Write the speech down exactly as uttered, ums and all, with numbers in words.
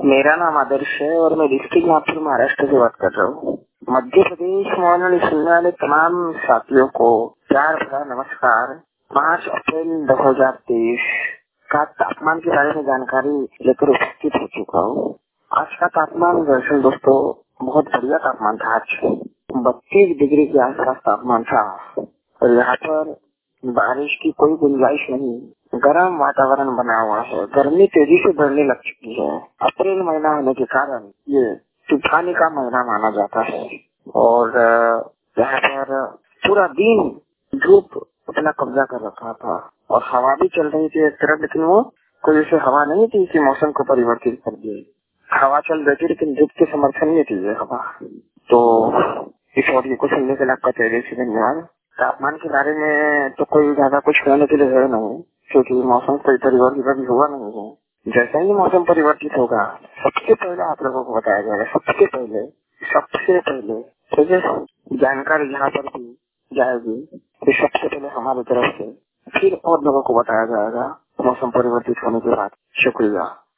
मेरा नाम आदर्श है और मैं डिस्ट्रिक्ट नागपुर महाराष्ट्र से बात कर रहा हूँ। मध्य प्रदेश मॉर्निंग सुनने वाले तमाम साथियों को प्यार भरा नमस्कार। पाँच अप्रैल दो हजार तेईस का तापमान के बारे में जानकारी लेकर उपस्थित हो चुका हूँ। आज का तापमान दरअसल दोस्तों बहुत बढ़िया तापमान था। आज बत्तीस डिग्री के आसपास तापमान था और यहाँ पर बारिश की कोई गुंजाइश नहीं। गर्म वातावरण बना हुआ है। गर्मी तेजी से बढ़ने लग चुकी है। अप्रैल महीना होने के कारण ये तूफानी का महीना माना जाता है और यहाँ पर पूरा दिन धूप अपना कब्जा कर रखा था और हवा भी चल रही थी एक तरफ, लेकिन वो कोई ऐसी हवा नहीं थी कि मौसम को परिवर्तित कर दिए। हवा चल रही थी लेकिन धूप के समर्थन में थी ये हवा। तो इस ऑडियो को सुनने के लिए आपका तहे से धन्यवाद। तापमान के बारे में तो कोई ज्यादा कुछ कहने के लिए है नहीं, क्योंकि मौसम कोई परिवर्तित अभी हुआ नहीं है। जैसा ही मौसम परिवर्तित होगा सबसे पहले आप लोगों को बताया जाएगा। सबसे पहले सबसे पहले ठीक है, जानकारी यहाँ पर भी जाएगी तो सबसे पहले हमारी तरफ से, फिर और लोगों को बताया जाएगा मौसम परिवर्तित होने के बाद। शुक्रिया।